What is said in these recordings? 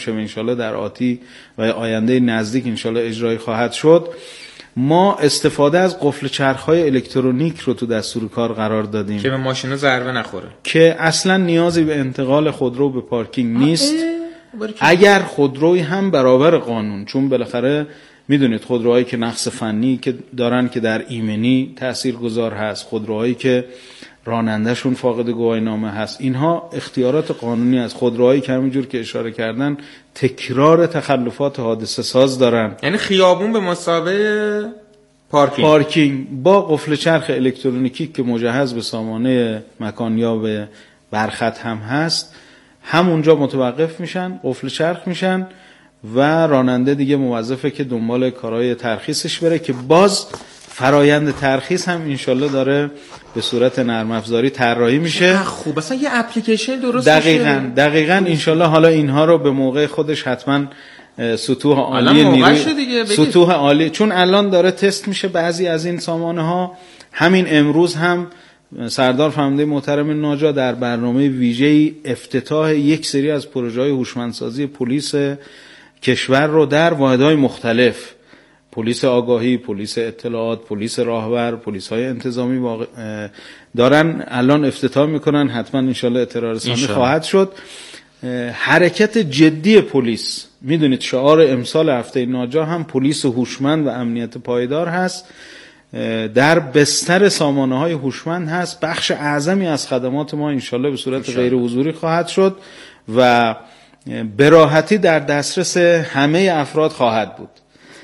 میشه و انشالله در آتی و آینده نزدیک انشالله اجرایی خواهد شد. ما استفاده از قفل چرخ‌های الکترونیک رو تو دستور کار قرار دادیم که به ماشینا ضربه نخوره، که اصلا نیازی به انتقال خودرو به پارکینگ نیست. اگر خودروی هم برابر قانون، چون بالاخره میدونید خودروهایی که نقص فنی که دارن که در ایمنی تاثیرگذار هست، خودروهایی که رانندهشون فاقد گواهینامه هست، اینها اختیارات قانونی از خودروهایی که همینجور که اشاره کردن تکرار تخلفات حادثه ساز دارن. یعنی خیابون به مثابه پارکینگ با قفل چرخ الکترونیکی که مجهز به سامانه مکانیاب برخط هم هست، همونجا متوقف میشن، قفل چرخ میشن و راننده دیگه موظفه که دنبال کارهای ترخیصش بره که باز فرایند ترخیص هم انشالله داره به صورت نرم افزاری طراحی میشه. خوب، مثلا یه اپلیکیشن درست دقیقاً انشالله حالا اینها رو به موقع خودش حتما سطوح عالی نیروی سطوح عالی، چون الان داره تست میشه بعضی از این سامانه ها. همین امروز هم سردار فرمانده محترم ناجا در برنامه ویژه‌ای افتتاح یک سری از پروژه‌های هوشمندسازی پلیس کشور رو در واحدهای مختلف، پلیس آگاهی، پلیس اطلاعات، پلیس راهبر، پلیس‌های انتظامی دارن الان افتتاح میکنن. حتما انشالله اطلاع رسانی خواهد شد. حرکت جدی پلیس، میدونید شعار امسال هفته ناجا هم پلیس هوشمند و امنیت پایدار هست. در بستر سامانه‌های هوشمند هست. بخش اعظمی از خدمات ما انشالله به صورت غیر حضوری خواهد شد و به راحتی در دسترس همه افراد خواهد بود.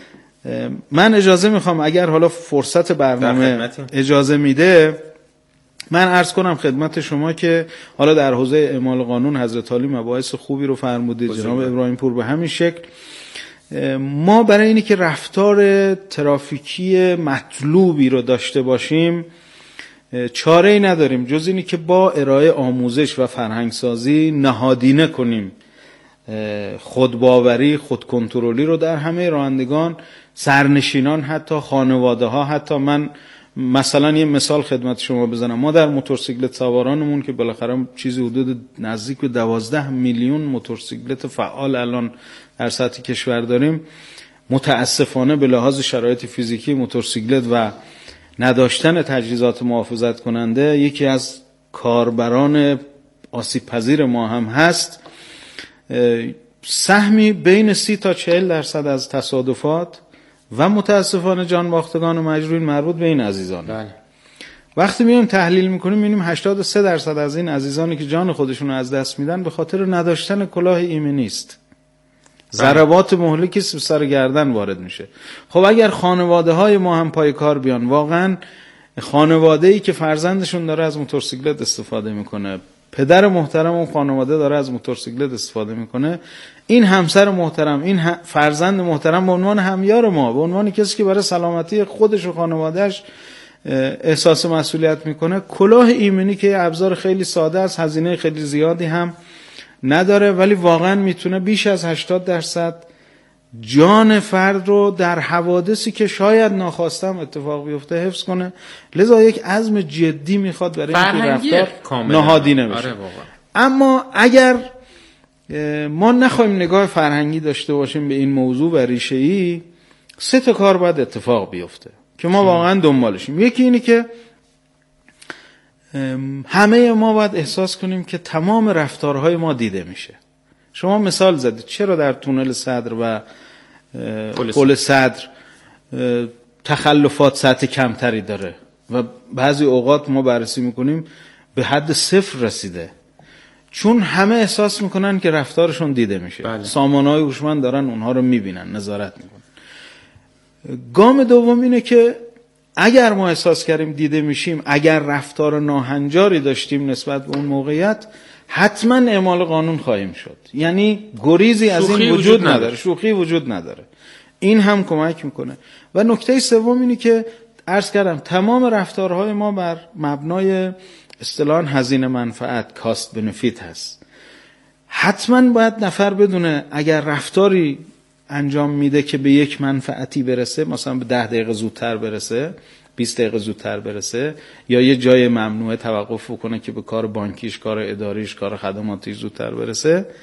من اجازه میخوام اگر حالا فرصت برنامه اجازه میده من عرض کنم خدمت شما که حالا در حوزه اعمال قانون حضرت عالی مباحث خوبی رو فرمودید، جناب ابراهیم پور به همین شکل. ما برای اینی که رفتار ترافیکی مطلوبی رو داشته باشیم چاره‌ای نداریم جز اینی که با ارائه آموزش و فرهنگسازی نهادینه کنیم خودباوری، خودکنترلی رو در همه رانندگان، سرنشینان، حتی خانواده ها. حتی من مثلا یه مثال خدمت شما بزنم، ما در موتورسیکلت سوارانمون که بالاخره چیزی حدود نزدیک به 12 میلیون موتورسیکلت فعال الان در سطح کشور داریم، متاسفانه به لحاظ شرایط فیزیکی موتورسیکلت و نداشتن تجهیزات محافظت کننده یکی از کاربران آسیب پذیر ما هم هست. سهمی بین 30 تا 40% از تصادفات و متاسفانه جان باختگان و مجروحین مربوط به این عزیزان. بله. وقتی میایم تحلیل میکنیم میبینیم 83% از این عزیزانی که جان خودشون رو از دست میدن به خاطر نداشتن کلاه ایمنی است. ضربات مهلکی سر گردن وارد میشه. خب اگر خانواده های ما هم پای کار بیان، واقعا خانواده‌ای که فرزندشون داره از موتورسیکلت استفاده میکنه، پدر محترم اون خانواده داره از موتورسیکلت استفاده میکنه، این همسر محترم، این فرزند محترم به عنوان همیار ما، به عنوان کسی که برای سلامتی خودش و خانوادهش احساس مسئولیت میکنه، کلاه ایمنی که ابزار خیلی ساده است، هزینه خیلی زیادی هم نداره، ولی واقعا میتونه بیش از 80% جان فرد رو در حوادثی که شاید ناخواستم اتفاق بیفته حفظ کنه. لذا یک عزم جدی میخواد برای اینکه رفتار نهادینه بشه. اما اگر ما نخوایم نگاه فرهنگی داشته باشیم به این موضوع و ریشه‌ای، 3 تا کار باید اتفاق بیفته که ما واقعا دنبالشیم. یکی اینه که همه ما باید احساس کنیم که تمام رفتارهای ما دیده میشه. شما مثال زدید چرا در تونل صدر و پل صدر تخلفات سطح کمتری داره و بعضی اوقات ما بررسی میکنیم به حد 0 رسیده، چون همه احساس میکنن که رفتارشون دیده میشه. بله. سامانه‌های هوشمند دارن اونها رو میبینن، نظارت میکنن. گام دوم اینه که اگر ما احساس کردیم دیده میشیم، اگر رفتار ناهنجاری داشتیم نسبت به اون موقعیت، حتما اعمال قانون خواهیم شد. یعنی گریزی از این وجود نداره، شوخی وجود نداره. این هم کمک میکنه. و نکته سوم اینه که عرض کردم تمام رفتارهای ما بر مبنای اصطلاحاً هزینه منفعت، کاست بنفیت هست. حتما باید نفر بدونه اگر رفتاری انجام میده که به یک منفعتی برسه، مثلا به 10 دقیقه زودتر برسه، 20 دقیقه زودتر برسه، یا یه جای ممنوعه توقف بکنه که به کار بانکیش، کار اداریش، کار خدماتیش زودتر برسه،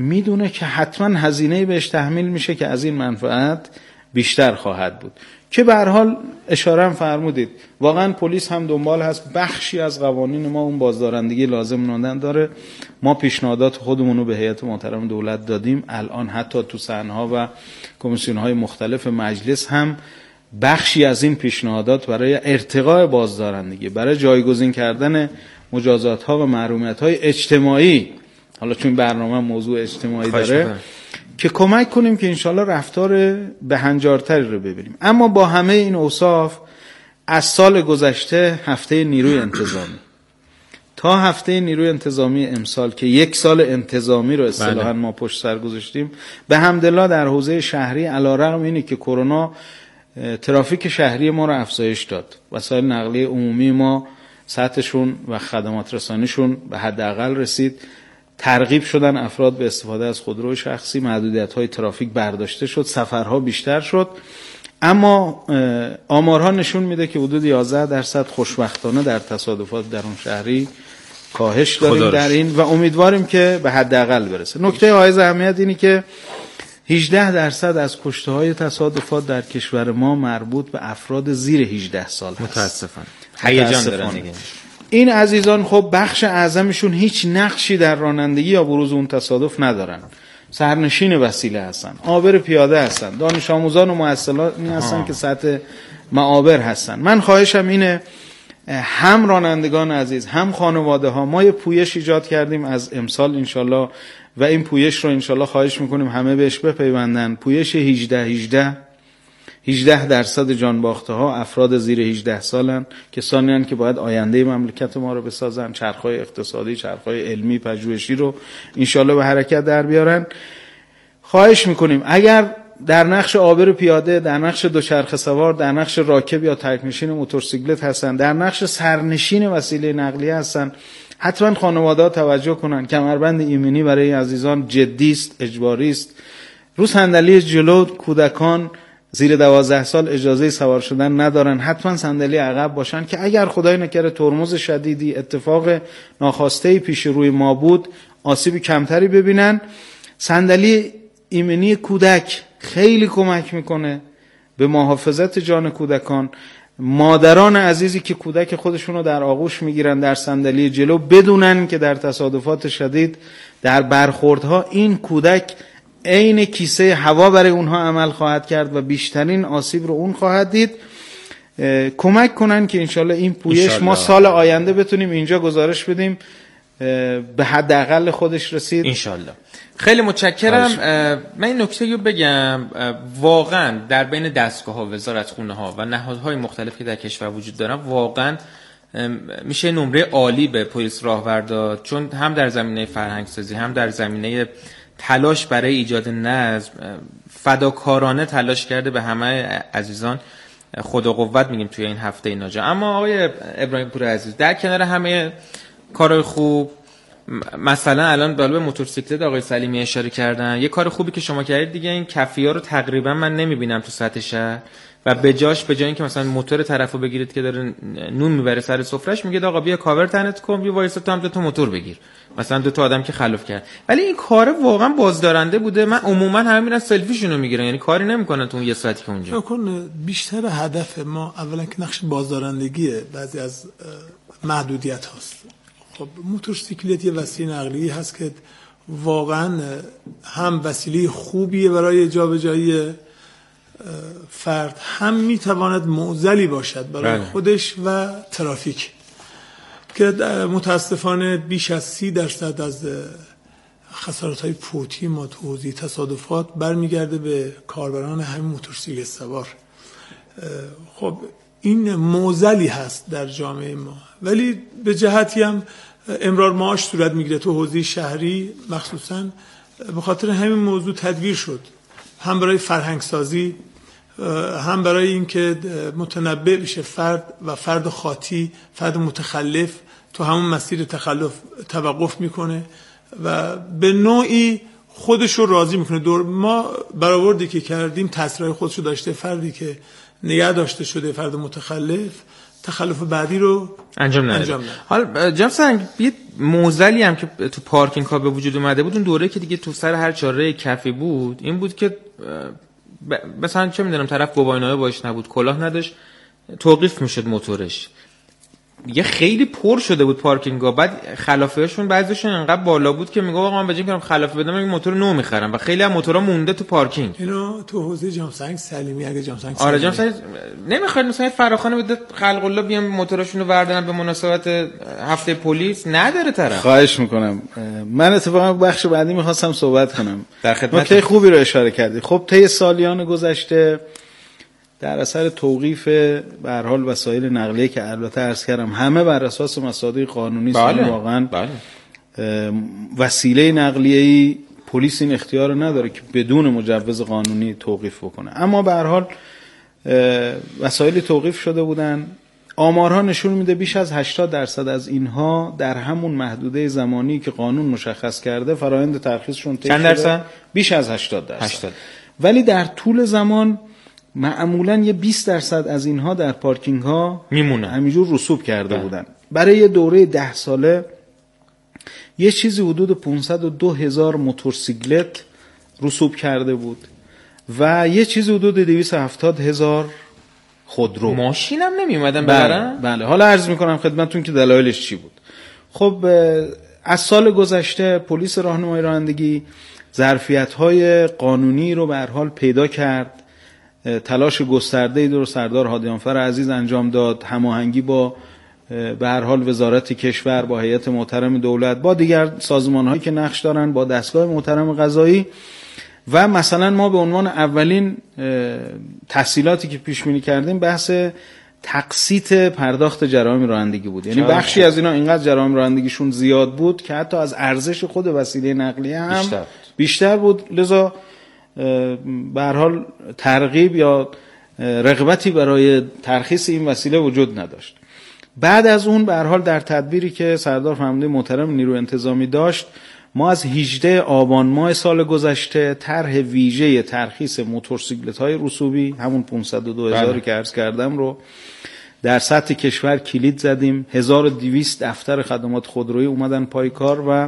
میدونه که حتما هزینه بهش تحمیل میشه که از این منفعت بیشتر خواهد بود. که به هر حال اشاره هم فرمودید، واقعا پلیس هم دنبال هست، بخشی از قوانین ما اون بازدارندگی لازم ماندن داره. ما پیشنهادات خودمون رو به هیئت محترم دولت دادیم، الان حتی تو صحنه‌ها و کمیسیون‌های مختلف مجلس هم بخشی از این پیشنهادات برای ارتقاء بازدارندگی، برای جایگزین کردن مجازات‌ها و محرومیت‌های اجتماعی، حالا چون برنامه موضوع اجتماعی داره، که کمک کنیم که انشالله رفتار بهنجارتری رو ببینیم. اما با همه این اوصاف، از سال گذشته هفته نیروی انتظامی تا هفته نیروی انتظامی امسال که 1 سال انتظامی رو اصطلاحاً ما پشت سر گذاشتیم، به حمدالله در حوزه شهری علیرغم اینی که کرونا ترافیک شهری ما رو افزایش داد، وسایل نقلیه عمومی ما سطحشون و خدمات رسانیشون به حداقل رسید، ترغیب شدن افراد به استفاده از خودرو شخصی، محدودیت‌های ترافیک برداشته شد، سفرها بیشتر شد، اما آمارها نشون میده که حدود 11% خوشبختانه در تصادفات درون شهری کاهش داریم در این و امیدواریم که به حداقل برسه. نکته حائز اهمیت اینی که 18% از کشته‌های تصادفات در کشور ما مربوط به افراد زیر 18 سال هست. متاسفانه. هیجان دارن دیگه. این عزیزان خب بخش اعظمشون هیچ نقشی در رانندگی یا بروز اون تصادف ندارن. سرنشین وسیله هستن، عابر پیاده هستن، دانش آموزان و مؤسساتی هستن که سطح معابر هستن. من خواهشم اینه هم رانندگان عزیز هم خانواده ها، ما یه پویش ایجاد کردیم از امسال انشالله و این پویش رو انشالله خواهش میکنیم همه بهش بپیوندن. پویش 18% جانباخته ها افراد زیر 18 سالن، کسانی هستند که باید آینده مملکت ما رو بسازن، چرخهای اقتصادی، چرخهای علمی، پژوهشی رو انشالله به حرکت در بیارن. خواهش میکنیم اگر در نقش عابر پیاده، در نقش دوچرخه سوار، در نقش راکب یا تک‌نشین موتورسیکلت هستن، در نقش سرنشین وسیله نقلیه هستن، حتما خانواده‌ها توجه کنن. کمربند ایمنی برای عزیزان جدی است، اجباری است. رو صندلی جلو کودکان زیر 12 سال اجازه سوار شدن ندارن، حتما صندلی عقب باشن که اگر خدای نکرده ترمز شدیدی، اتفاق ناخواسته پیش روی ما بود، آسیب کمتری ببینن. صندلی ایمنی کودک خیلی کمک میکنه به محافظت جان کودکان. مادران عزیزی که کودک خودشونو در آغوش میگیرن در صندلی جلو بدونن که در تصادفات شدید، در برخوردها این کودک عین کیسه هوا برای اونها عمل خواهد کرد و بیشترین آسیب رو اون خواهد دید. کمک کنن که انشالله این پویش ما سال آینده بتونیم اینجا گزارش بدیم به حداقل خودش رسید انشالله. خیلی متشکرم. من این نکته رو بگم، واقعا در بین دستگاه‌ها، وزارتخونه‌ها و نهادهای مختلف که در کشور وجود دارن، واقعا میشه نمره عالی به پلیس راهور داد، چون هم در زمینه فرهنگسازی هم در زمینه تلاش برای ایجاد نظم فداکارانه تلاش کرده. به همه عزیزان خدا قوت میگیم توی این هفته ناجا. اما آقای ابراهیم پور عزیز، در کنار همه کارهای خوب، مثلا الان به موتورسیکلت آقای سلیمی اشاره کردن، یه کار خوبی که شما کردید دیگه، این کفی‌ها رو تقریبا من نمیبینم تو سطح شهر و به جای اینکه مثلا موتور طرفو بگیرید که داره نون میبره سر سفرهش، میگه آقا بیا کاور تنت کن، بیا وایسا تو هم دو تا موتور بگیر، مثلا دو تا آدم که خلاف کرد. ولی این کار واقعا بازدارنده بوده. من عموما همه میرن سلفیشونو میگیرن، یعنی کاری نمیکنن تو اون یه ساعتی که اونجا. بکن بیشتر هدف ما اولا که نقش بازدارندگیه، بعضی از محدودیت هاست. خب موتورسیکلت یه وسیله نقلیه هست که واقعا هم وسیله خوبیه برای جابجایی فرد، هم میتواند معضلی باشد برای خودش و ترافیک، که متاسفانه بیش از 30% از خسارت‌های فوتی ما تو حوزه تصادفات برمیگرده به کاربران همین موتورسیکلت سوار. خب این معضلی هست در جامعه ما، ولی به جهتی هم امرار معاش صورت میگیره تو حوزه شهری، مخصوصا به خاطر همین موضوع تدبیر شد، هم برای فرهنگ سازی، هم برای اینکه متنبه بشه فرد و فرد خاطی، فرد متخلف تو همون مسیر تخلف توقف میکنه و به نوعی خودش رو راضی میکنه. ما برآوردی که کردیم تاثیرهای خودش رو داشته. فردی که نگه داشته شده، فرد متخلف، تخلف بعدی رو انجام نده. حالا جناب سنگ موزلی هم که تو پارکینگ ها به وجود اومده بود اون دوره که دیگه تو سر هر چاره کفی بود این بود که مثلا چه میدونم طرف گواهینامه باش نبود، کلاه نداشت، توقیف میشد موتورش. دیگه خیلی پر شده بود پارکینگ‌ها، بعد خلافه‌شون بعضیشون انقدر بالا بود که میگه آقا من بجای اینکه خلافه بدم این موتور نو می‌خرم و خیلی هم موتورا مونده تو پارکینگ. اینو تو حوزه جامسنگ سلیمی اگه جامسنگ آره جامسنگ نمیخواد مثلا فراخوان بده خلق الله بیام موتوراشونو بردارن به مناسبت هفته پلیس، نداره طرف. خواهش میکنم. من اتفاقا بخش بعدی می‌خواستم صحبت کنم. در خدمت. نکته خوبی رو اشاره کردی. خب طی سالیان گذشته در اثر توقیف به هر حال وسایل نقلیه که البته عرض کردم همه بر اساس مصادیق قانونی است، واقعا وسیله نقلیه‌ای پلیس این اختیار رو نداره که بدون مجوز قانونی توقیف بکنه، اما به هر حال وسایل توقیف شده بودن. آمارها نشون میده بیش از 80% از اینها در همون محدوده زمانی که قانون مشخص کرده فرآیند ترخیصشون طی شده. چند درصد؟ بیش از 80%. ولی در طول زمان معمولاً یه 20% از اینها در پارکینگ ها میمونن، همینجور رسوب کرده بودن. برای یه دوره 10 ساله یه چیزی حدود 502,000 موتورسیکلت رسوب کرده بود و یه چیزی حدود 270,000 خودرو. ماشین هم نمی اومدن ببرن؟ بله. حالا عرض میکنم خدمتتون که دلایلش چی بود. خب از سال گذشته پلیس راهنمایی رانندگی ظرفیت‌های قانونی رو به هر حال پیدا کرد، تلاش گسترده‌ای رو سردار هادیانفر عزیز انجام داد، هماهنگی با به هر حال وزارت کشور، با هیئت محترم دولت، با دیگر سازمان‌هایی که نقش دارن، با دستگاه محترم قضایی و مثلا ما به عنوان اولین تحصیلاتی که پیش بینی کردیم بحث تقسیط پرداخت جرایم رانندگی بود. یعنی بخشی از اینا اینقدر جرایم رانندگیشون زیاد بود که حتی از ارزش خود وسیله نقلیه هم بیشتر بود، لذا به هر حال ترغیب یا رغبتی برای ترخیص این وسیله وجود نداشت. بعد از اون به هر حال در تدبیری که سردار فرمانده محترم نیروی انتظامی داشت، ما از 18 آبان ماه سال گذشته طرح ویژه ترخیص موتورسیکلت‌های رسوبی همون 502,000 که عرض کردم رو در سطح کشور کلید زدیم. 1200 دفتر خدمات خودرویی اومدن پای کار و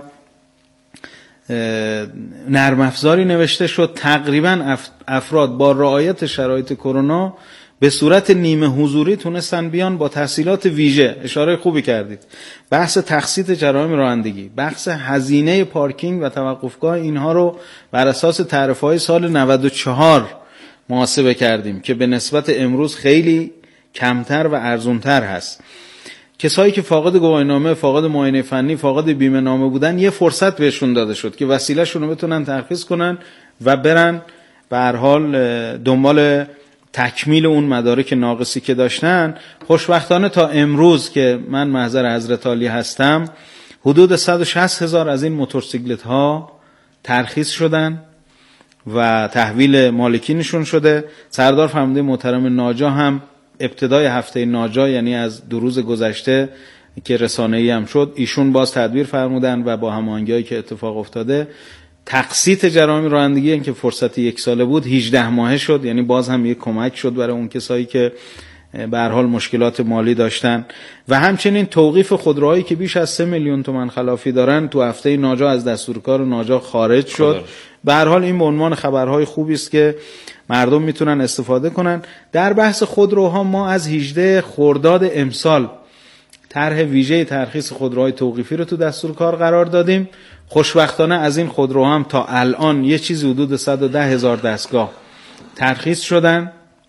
نرم افزاری نوشته شد. تقریبا افراد با رعایت شرایط کرونا به صورت نیمه حضوری تونستن بیان با تحصیلات ویژه. اشاره خوبی کردید. بحث تقسیط جرایم رانندگی، بحث هزینه پارکینگ و توقفگاه، اینها رو بر اساس تعرفه‌های سال 94 محاسبه کردیم که به نسبت امروز خیلی کمتر و ارزونتر هست. کسایی که فاقد گواهینامه، فاقد معاینه فنی، فاقد بیمه نامه بودن یه فرصت بهشون داده شد که وسیله‌شون رو بتونن ترخیص کنن و برن به هر حال دنبال تکمیل اون مدارک ناقصی که داشتن. خوشبختانه تا امروز که من محضر حضرت عالی هستم حدود 160,000 از این موتورسیکلت ها ترخیص شدن و تحویل مالکینشون شده. سردار فرمانده محترم ناجا هم ابتدای هفته ناجا، یعنی از 2 روز گذشته که رسانه‌ای هم شد، ایشون باز تدبیر فرمودن و با هماهنگی‌هایی که اتفاق افتاده تقسیط جرایم رانندگی این که فرصت 1 ساله بود 18 ماهه شد. یعنی باز هم یک کمک شد برای اون کسایی که به هر حال مشکلات مالی داشتن و همچنین توقیف خودروهایی که بیش از 3 میلیون تومان خلافی دارن تو هفته ناجا از دستورکار ناجا خارج شد. به هر حال این به عنوان خبرهای خوبی است که مردم میتونن استفاده کنن. در بحث خودروها ما از 18 خرداد امسال طرح ویژه ترخیص خودروهای توقیفی رو تو دستورکار قرار دادیم. خوشبختانه از این خودروها هم تا الان یه چیزی حدود 110,000 دستگاه ترخیص شدن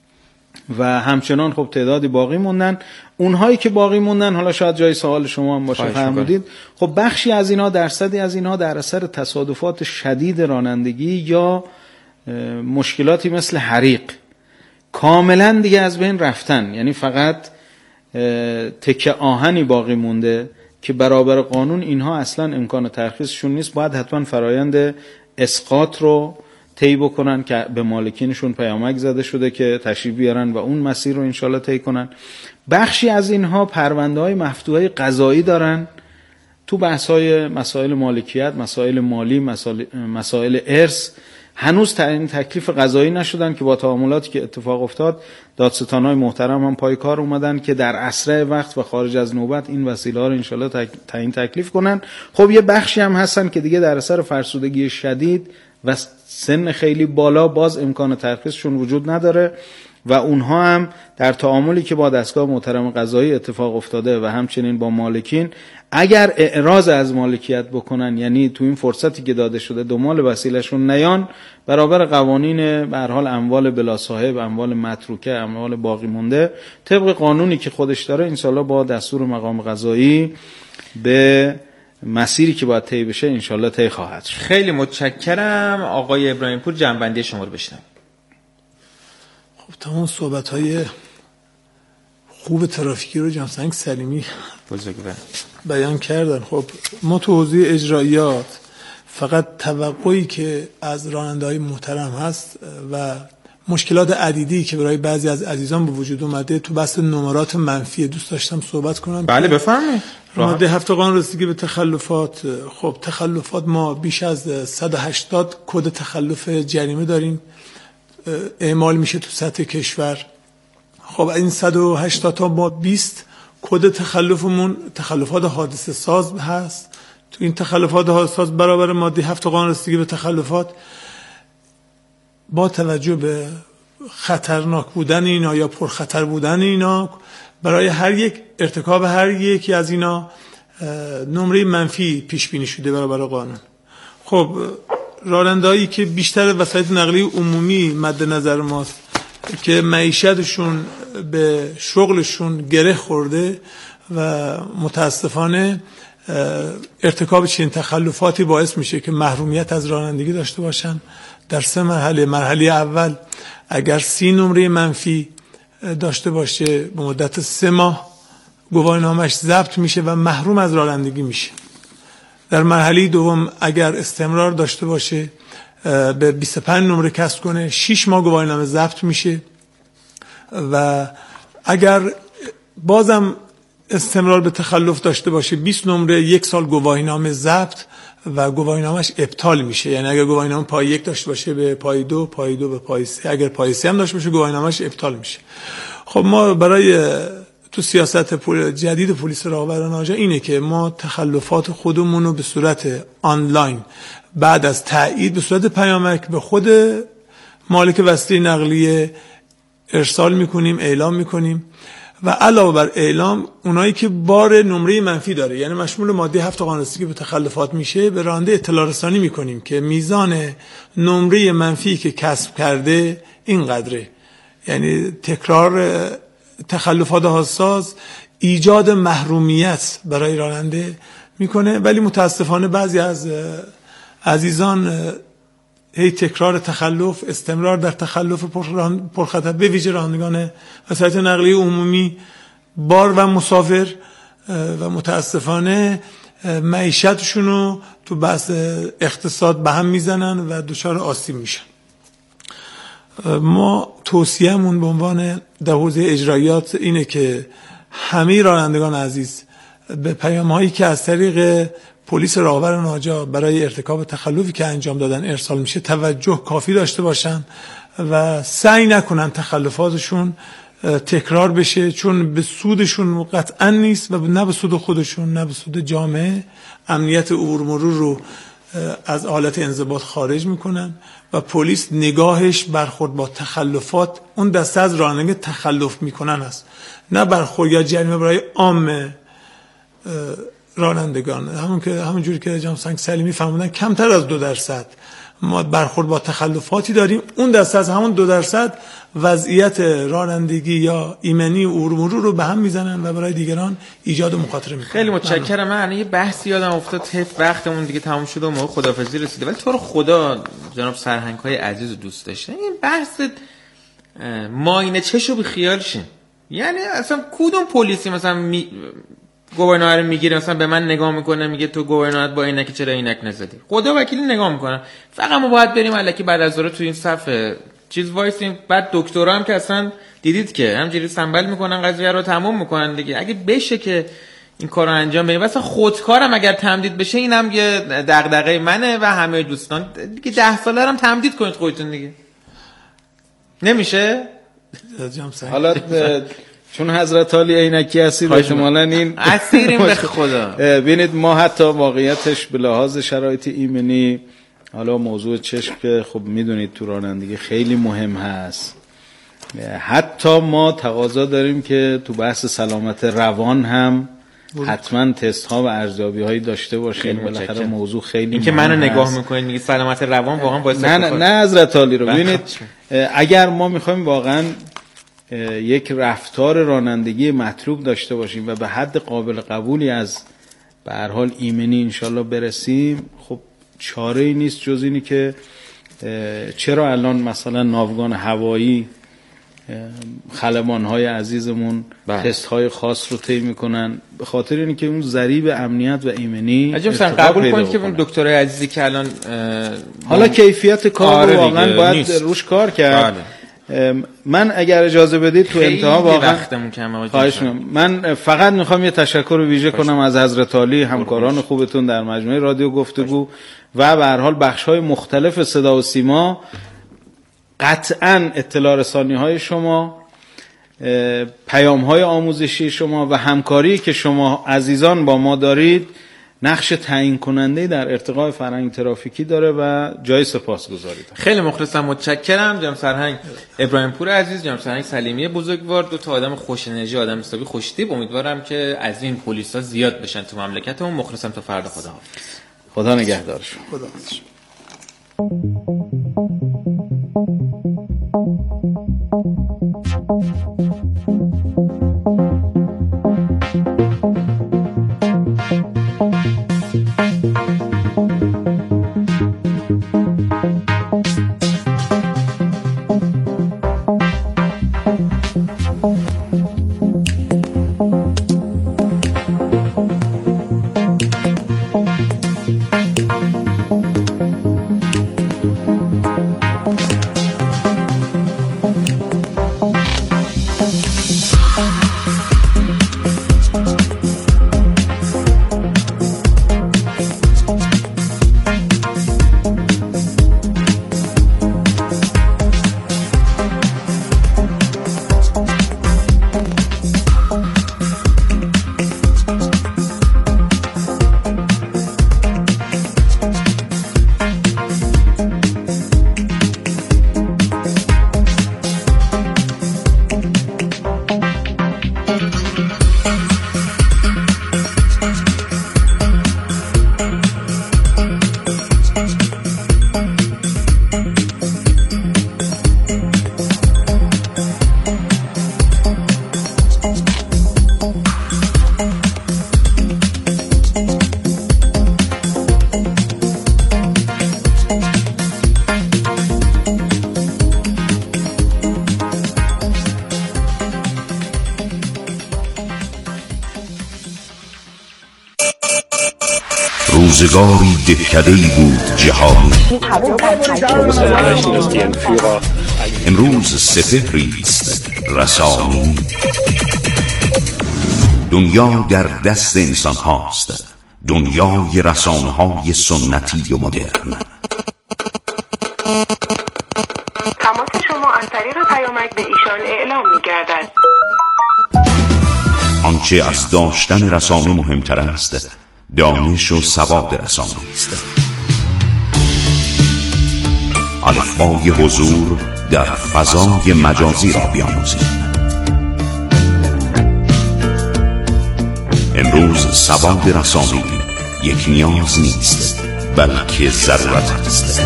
و همچنان خب تعدادی باقی موندن. اونهایی که باقی موندن حالا شاید جای سوال شما هم باشه فرمودید، خب بخشی از اینها، درصدی از اینها در اثر تصادفات شدید رانندگی یا مشکلاتی مثل حریق کاملا دیگه از بین رفتن. یعنی فقط تکه آهنی باقی مونده که برابر قانون اینها اصلا امکان ترخیصشون نیست، باید حتما فرایند اسقاط رو طی بکنن که به مالکینشون پیامک زده شده که تشریف بیارن و اون مسیر رو انشالله طی کنن. بخشی از اینها پرونده‌های مفتوحه قضایی دارن تو بحث‌های مسائل مالکیت، مسائل مالی، مسائل ارث هنوز تعیین تکلیف قضایی نشدن که با تعاملاتی که اتفاق افتاد دادستان‌های محترم هم پای کار اومدن که در اسرع وقت و خارج از نوبت این وسیله‌ها رو انشالله تعیین تکلیف کنن. خب یه بخشی هم هستن که دیگه در اثر فرسودگی شدید و سن خیلی بالا باز امکان ترخیصشون وجود نداره و اونها هم در تعاملی که با دستگاه محترم قضایی اتفاق افتاده و همچنین با مالکین اگر اعراض از مالکیت بکنن، یعنی تو این فرصتی که داده شده دنبال وسیلهشون نیان، برابر قوانین به هر حال اموال بلا صاحب، اموال متروکه، اموال باقی مونده، طبق قانونی که خودش داره انشالله با دستور مقام قضایی به مسیری که باید طی بشه انشالله طی خواهد شد. خیلی متشکرم. آقای ابراهیم پور جنبندی شما رو بشنویم. خب تمام صحبت‌های خوب ترافیکی رو جناب سنگ سلیمی بیان کردن. خب ما تو حوزه اجرایات فقط توقعی که از راننده‌های محترم هست و مشکلات عدیدی که برای بعضی از عزیزان به وجود اومده تو بحث نمرات منفی دوست داشتم صحبت کنم. بله بفرمایید. ماده 7 قانون رسیدگی به تخلفات. خب تخلفات ما بیش از 180 کد تخلف جریمه داریم اعمال میشه تو سطح کشور. خب این 180 تا ما 20 کد تخلفمون تخلفات حادثه ساز هست. تو این تخلفات حادثه ساز برابر ماده 7 قانون رسیدگی به تخلفات با توجه به خطرناک بودن اینا یا پرخطر بودن اینا برای هر یک ارتکاب هر یکی از اینا نمره منفی پیش بینی شده برابر قانون. خب رانندهایی که بیشتر وسایل نقلیه عمومی مد نظر ماست که معیشتشون به شغلشون گره خورده و متاسفانه ارتکاب چنین تخلفاتی باعث میشه که محرومیت از رانندگی داشته باشن. در 3 مرحله. مرحله اول اگر 30 نمره منفی داشته باشه به مدت 3 ماه گواهینامه‌اش ضبط میشه و محروم از رانندگی میشه. در مرحله دوم اگر استمرار داشته باشه به 25 نمره کسب کنه 6 ماه گواهینامه ضبط میشه و اگر بازم استمرار به تخلف داشته باشه 20 نمره 1 سال گواهینامه ضبط و گواهینامه‌اش ابطال میشه. یعنی اگر گواهینامه پای 1 داشته باشه به پای 2، پای 2 به پای 3، اگر پای 3 هم داشته باشه گواهینامه‌اش ابطال میشه. خب ما برای تو سیاست جدید پلیس راهبر ناجا اینه که ما تخلفات خودمون رو به صورت آنلاین بعد از تایید به صورت پیامک به خود مالک وسیله نقلیه ارسال میکنیم، اعلام میکنیم و علاوه بر اعلام اونایی که بار نمره منفی داره یعنی مشمول ماده 7 قانون رسیدگی به تخلفات میشه به راننده اطلاع رسانی میکنیم که میزان نمره منفی که کسب کرده اینقدره. یعنی تکرار تخلفات حساس ایجاد محرومیت برای راننده میکنه، ولی متاسفانه بعضی از عزیزان هی تکرار تخلف، استمرار در تخلف پرخطر به ویژه رانندگان وسایل نقلیه عمومی، بار و مسافر و متاسفانه معیشتشون رو تو بحث اقتصاد به هم میزنن و دچار آسیب میشن. ما توصیه‌مون به عنوان در حوزه اجرایات اینه که همه رانندگان عزیز به پیام‌هایی که از طریق پلیس راهبر ناجا برای ارتکاب تخلفی که انجام دادن ارسال میشه توجه کافی داشته باشن و سعی نکنن تخلفاتشون تکرار بشه، چون به سودشون قطعا نیست و نه به سود خودشون نه به سود جامعه. امنیت عبور مرور رو از حالت انضباط خارج میکنن و پلیس نگاهش برخورد با تخلفات اون دسته از رانندگان تخلف میکنن است، نه برخورد یا جریمه برای عام رانندگان. همونجوری که جناب سنگ سلیمی فرمودن کمتر از 2% ما برخورد با تخلفاتی داریم. اون دسته از همون 2% وضعیت رانندگی یا ایمنی و عبور مرور رو به هم میزنن و برای دیگران ایجاد مخاطره میکنن. خیلی متشکرم. من یه بحثی یادم افتاد، وقتمون دیگه تموم شده و موقع خداحافظی رسیده، ولی تو رو خدا جناب سرهنگ‌های عزیز و دوست داشتن این بحث ماینه چشو بی خیال شین. یعنی اصلا کدوم پلیسی مثلا گواهینامه رو میگیره مثلا به من نگاه میکنه میگه تو گواهینامه‌ات با عینک چرا عینک نزدی؟ خدا وکیلی نگاه میکنن. فقط ما باید بریم الکی بعد از ظهر تو این صف چیز وایسیم. بعد دکترا هم که اصلا دیدید که همینجوری سنبل میکنن قضیه رو تموم میکنن دیگه. اگه بشه که این کارو انجام بدیم. مثلا خودکارم اگر تمدید بشه اینم یه دغدغه منه و همه دوستان دیگه 10 ساله هم تمدید کنید خودتون دیگه. نمیشه؟ حالا چون حضرت علی عینکی هستید احتمالاً این اسیریم به خدا. ببینید ما حتی واقعیتش به لحاظ شرایط ایمنی، حالا موضوع چشم که خب میدونید تو رانندگی خیلی مهم هست، حتی ما تقاضا داریم که تو بحث سلامت روان هم حتما تست ها و ارزیابی هایی داشته باشیم. بالاخره موضوع خیلی این که منو نگاه میکنید میگید سلامت روان واقعا باعث نه حضرت علی رو ببینید، اگر ما میخوایم واقعا یک رفتار رانندگی مطلوب داشته باشیم و به حد قابل قبولی از به هر حال ایمنی انشالله برسیم، خب چاره ای نیست جز اینی که چرا الان مثلا ناوگان هوایی خلبان‌های عزیزمون تست‌های خاص رو طی می‌کنن، به خاطر اینکه که اون ضریب امنیت و ایمنی قبول کنید که دکترای عزیزی که الان حالا کیفیت کار رو واقعا باید روش کار کرد. من اگر اجازه بدید تو انتها واقعا خواهش می‌کنم، من فقط می‌خوام یه تشکر ویژه کنم از حضرت علی، همکاران خوبتون در مجموعه رادیو گفتگو و به هر حال بخش‌های مختلف صدا و سیما. قطعاً اطلاع رسانی‌های شما، پیام‌های آموزشی شما و همکاری که شما عزیزان با ما دارید نقش تعیین کننده در ارتقاء فرهنگ ترافیکی داره و جای سپاسگزاری داره. خیلی مخلصم، متشکرم جناب سرهنگ ابراهیم پور عزیز، جناب سرهنگ سلیمی بزرگوار، دو تا آدم خوش انرژی، آدم حسابی خوش‌تیپ. امیدوارم که از این پلیسا زیاد بشن تو مملکتمون. مخلصم تا فردا. خدا نگهدار شما. خدا روزگاری دهکده‌ای بود جهان، امروز سپهری است رسانی. دنیا در دست انسان هاست، دنیای رسانه های سنتی و مدرن. تماس شما از طریق پیامک به ایشان اعلام می‌گردد. آنچه از داشتن رسانه مهمتر است، دانش و سواد رسانه است. الفبای حضور در فضای مجازی را بیاموزید. امروز سواد رسانه‌ای یک نیاز نیست، بلکه ضرورت است.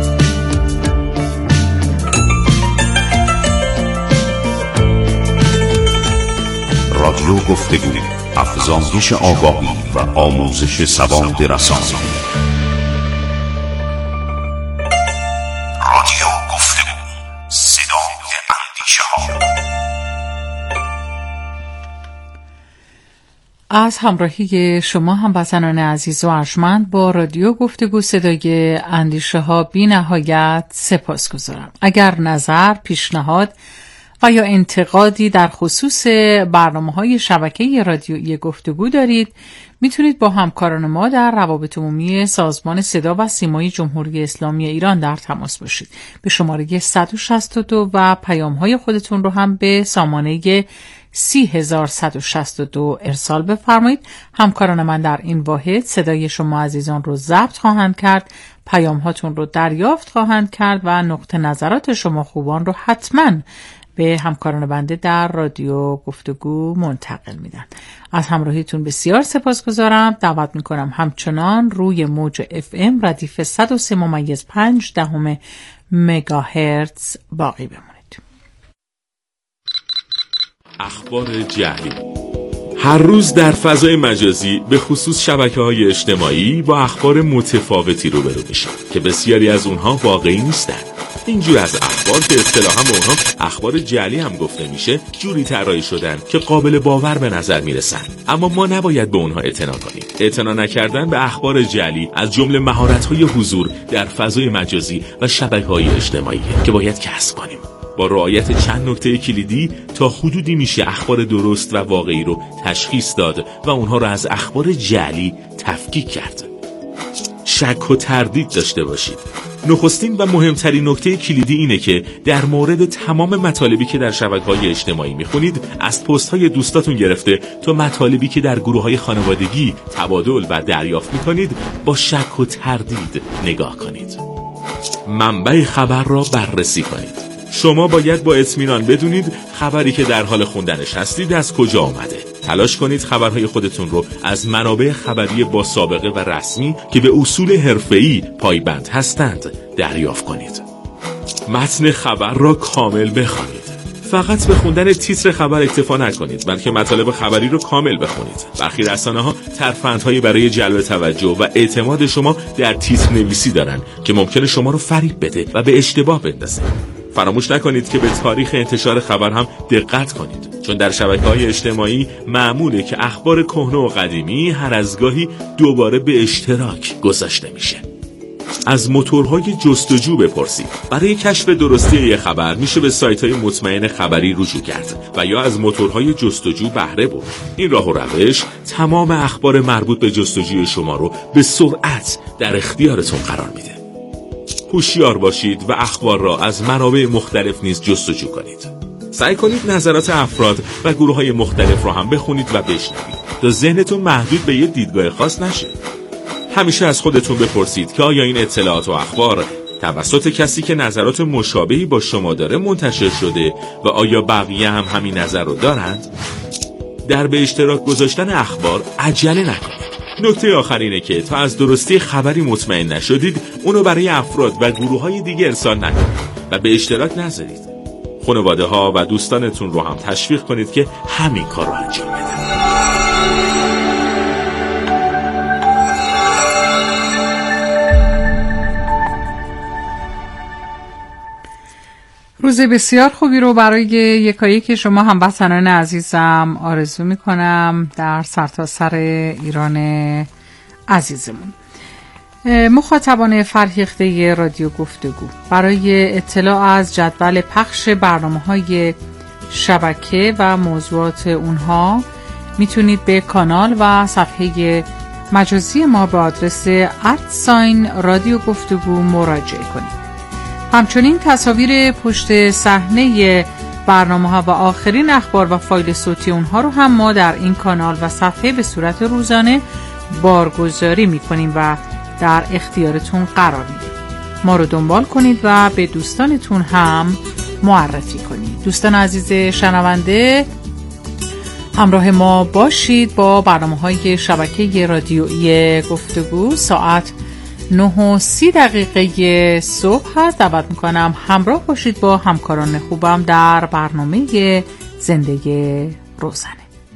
رادیو گفتگو، افزایش آگاهی و آموزش سواد رسانه‌ای. رادیو گفتگو، صدای اندیشه‌ها. از همراهی شما هموطنان عزیز و ارجمند با رادیو گفتگو صدای اندیشه ها بی نهایت سپاسگزارم. اگر نظر، پیشنهاد و یا انتقادی در خصوص برنامه‌های شبکه رادیویی گفتگو دارید، میتونید با همکاران ما در روابط عمومی سازمان صدا و سیمای جمهوری اسلامی ایران در تماس باشید. به شماره 162 و پیام‌های خودتون رو هم به سامانه 30162 ارسال بفرمایید. همکاران من در این واحد صدای شما عزیزان رو ضبط خواهند کرد، پیام هاتون رو دریافت خواهند کرد و نقطه نظرات شما خوبان رو حتما به همکاران بنده در رادیو گفتگو منتقل میدن. از همراهیتون بسیار سپاسگزارم. دعوت میکنم همچنان روی موج FM ردیف 103.5 مگاهرتز باقی بمونید. اخبار جعلی هر روز در فضای مجازی به خصوص شبکه‌های اجتماعی با اخبار متفاوتی روبرو میشیم که بسیاری از اونها واقعی نیستند. اینجور از اخبار که اصطلاحاً به اونها اخبار جعلی هم گفته میشه جوری طراحی شدن که قابل باور به نظر میرسن، اما ما نباید به اونها اعتنا کنیم. اعتنا نکردن به اخبار جعلی از جمله مهارت‌های حضور در فضای مجازی و شبکه‌های اجتماعی که باید کسب کنیم. با رعایت چند نکته کلیدی تا حدودی میشه اخبار درست و واقعی رو تشخیص داد و اونها رو از اخبار جعلی تفکیک کرد. شک و تردید داشته باشید. نخستین و مهمترین نکته کلیدی اینه که در مورد تمام مطالبی که در شبکه‌های اجتماعی میخونید، از پست‌های دوستاتون گرفته تا مطالبی که در گروه‌های خانوادگی تبادل و دریافت میکنید، با شک و تردید نگاه کنید. منبع خبر را بررسی کنید. شما باید با اطمینان بدونید خبری که در حال خوندنش هستید از کجا آمده. تلاش کنید خبرهای خودتون رو از منابع خبری با سابقه و رسمی که به اصول حرفه‌ای پایبند هستند دریافت کنید. متن خبر را کامل بخوانید. فقط به خوندن تیتر خبر اکتفا نکنید، بلکه مطالب خبری رو کامل بخونید. برخی رسانه‌ها ترفندهایی برای جلب توجه و اعتماد شما در تیتر نویسی دارن که ممکنه شما رو فریب بده و به اشتباه بندازه. فراموش نکنید که به تاریخ انتشار خبر هم دقت کنید، چون در شبکه‌های اجتماعی معموله که اخبار کهنه و قدیمی هر از گاهی دوباره به اشتراک گذاشته میشه. از موتورهای جستجو بپرسید. برای کشف درستی یک خبر میشه به سایت‌های مطمئن خبری رجوع کرد و یا از موتورهای جستجو بهره برد. این راه و روش تمام اخبار مربوط به جستجوی شما رو به سرعت در اختیارتون قرار میده. هوشیار باشید و اخبار را از منابع مختلف نیز جستجو کنید. سعی کنید نظرات افراد و گروه‌های مختلف را هم بخونید و بشنوید تا ذهنتون محدود به یک دیدگاه خاص نشه. همیشه از خودتون بپرسید که آیا این اطلاعات و اخبار توسط کسی که نظرات مشابهی با شما داره منتشر شده و آیا بقیه هم همین نظر رو دارند؟ در به اشتراک گذاشتن اخبار عجله نکنید. نکته آخر اینه که تا از درستی خبری مطمئن نشدید اونو برای افراد و گروه‌های دیگه ارسال نکنید و به اشتراک نذارید. خانواده‌ها و دوستانتون رو هم تشویق کنید که همین کار رو انجام بدن. روز بسیار خوبی رو برای یکایک شما هموطنان عزیزم آرزو میکنم در سرتاسر ایران عزیزمون. مخاطبان فرهیخته رادیو گفتگو، برای اطلاع از جدول پخش برنامه‌های شبکه و موضوعات اونها میتونید به کانال و صفحه مجازی ما به آدرس @رادیو گفتگو مراجعه کنید. همچنین تصاویر پشت صحنه برنامه‌ها و آخرین اخبار و فایل صوتی اونها رو هم ما در این کانال و صفحه به صورت روزانه بارگذاری می‌کنیم و در اختیارتون قرار میدیم. ما رو دنبال کنید و به دوستانتون هم معرفی کنید. دوستان عزیز شنونده، همراه ما باشید با برنامه‌های شبکه رادیویی گفتگو. ساعت 9:30 صبح هست. دعوت میکنم همراه باشید با همکاران خوبم در برنامه زندگی روزانه.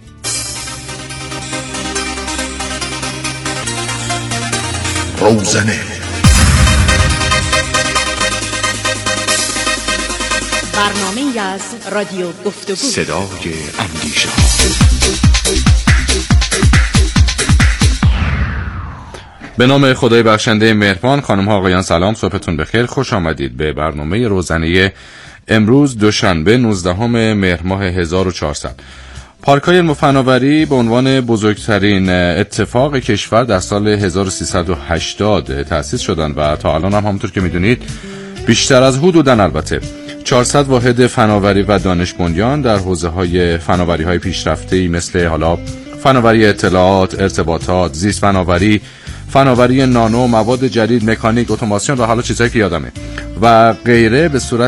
برنامه از رادیو گفتگو، صدای اندیشه. به نام خدای بخشنده مهربان، خانم ها آقایان سلام، صبحتون بخیر، خوش آمدید به برنامه روزانه امروز دوشنبه 19 مهر ماه 1400. پارک‌های علم و فناوری به عنوان بزرگترین اتفاق کشور در سال 1380 تأسیس شدند و تا الان هم همونطور که میدونید بیشتر از حدوداً البته 400 واحد فناوری و دانش بنیان در حوزه‌های فناوری‌های پیشرفته‌ای مثل حالا فناوری اطلاعات، ارتباطات، زیست فناوری، فناوری نانو، مواد جدید، مکانیک، اتوماسیون و حالا چیزایی که یادمه و غیره به صورت